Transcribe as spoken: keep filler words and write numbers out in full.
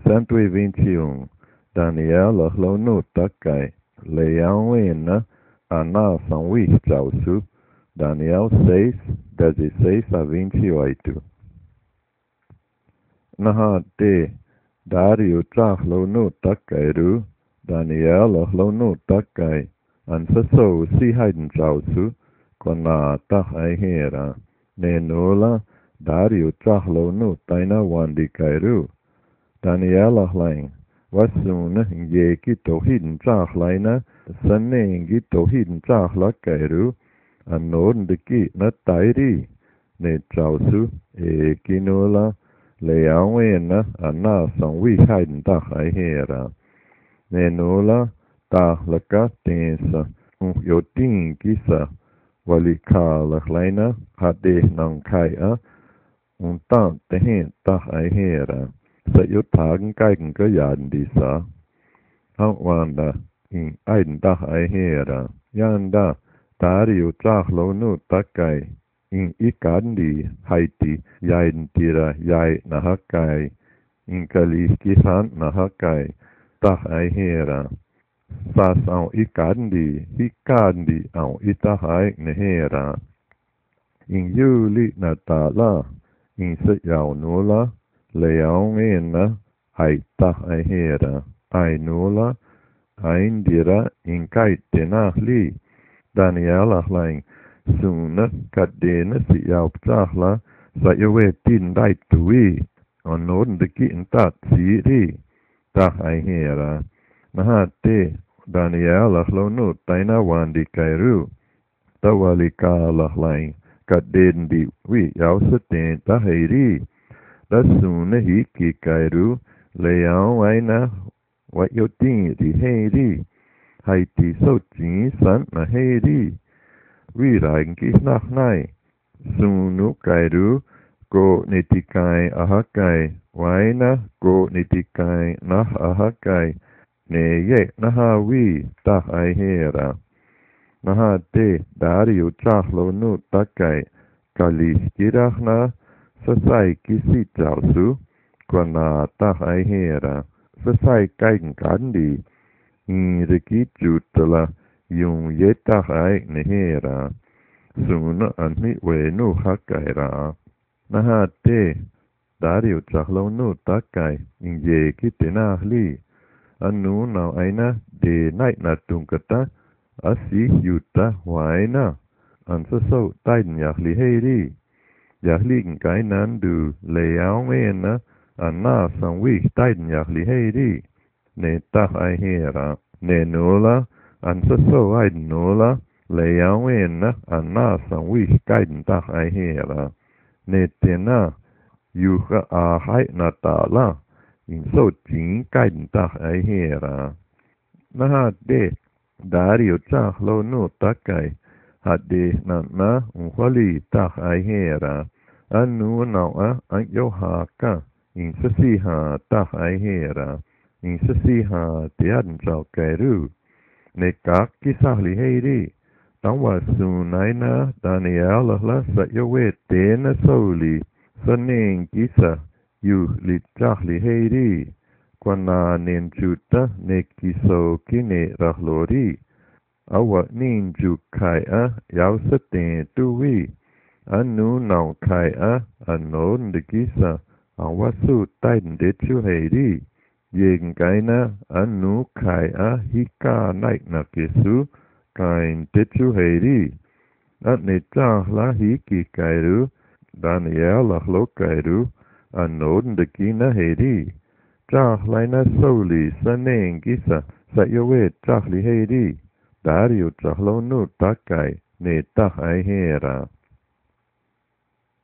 cento e vinte e um. Daniela Lono Takai, Leão Ana São Luís Trauço, Daniel seis, dezesseis a vinte e oito. Nahate, Dario Trahlono Takairu, Daniela Lono Takai, Ansaso Si Haiden Trauço, Kona Tahai Nenola, Dario Trahlono Taina Wandi Kairu, Daniela Lang. Wasuna ye ki tohidin trahlaina sanne ki tohidin trahla kairu anon de ki na tairi ne trausu e kinola leawena ana san wi haidin ta hai hera ne nola ta laka tensa un yotin kisa walika laina hade nang kai a un ta tehen ta hai hera sa yo tagen geigen gejaden disa hang wanda in aiden da ai hera yanda dario trahlo no takai in ikandi haiti yaiden tira yai na hakai in kali kisan na hakai da ai hera sa sao ikandi ikandi au itahai ne hera in yuli na tala in se yau nola Leão ena aita aihera ainula aindira inkai tenahli Daniela lain suna kadena si yau ptahla sa yowe tin dai tui onon de ki intat siri ta aihera nahate Daniela lono taina wandi kairu tawalika lain kaden di wi yau seten ta heiri Dasuna hiki kairu leão aina what yo tin di heiri haiti so tin san na heiri wi rangi nach nai sunu kairu go netikai ahakai waina go netikai nach ahakai ne ye naha wi ta ai hera naha te dario trahlo no takai kalis kirachna Sasai kisi trausu, kwana tahai hera, sasai kain kandi, in reki jutala, yung ye tahai nehera, suna anmi wenu hakaira. Nahate, dario trahlo no takai, in ye kitenahli, anu na aina de night na tungkata, asi yuta waina, ansaso taiden yahli heiri. Yahligen kainan du leão ena ana san wi taiden yahli heiri ne tah ai hera ne nola ansa so ai nola leão ena ana san wi kaiden tah ai hera ne tena yuha a hai na tala in so tin kaiden tah ai hera na de dario trahlo no takai hade na na un holi tah ai hera anu naua an yo haka in sasiha tah ai hera in sasiha tian trao kairu ne kak kisahli heiri tawa sunaina Daniela la sa yo we tena soli saneng kisa yu li trahli heiri kwana nen juta ne kiso kine rahlori awa nin ju kai a yau sa ten tuwi anu nau kai a anon de kisa awasu taiden de chu heiri yeng kaina anu kai a hika naik na kisu kain de chu heiri ane cha la hiki kairu Daniela lo kairu anon de kina heiri cha laina soli saneng kisa sa yowe cha li heiri Dario trahlo no takai ne tahai hera.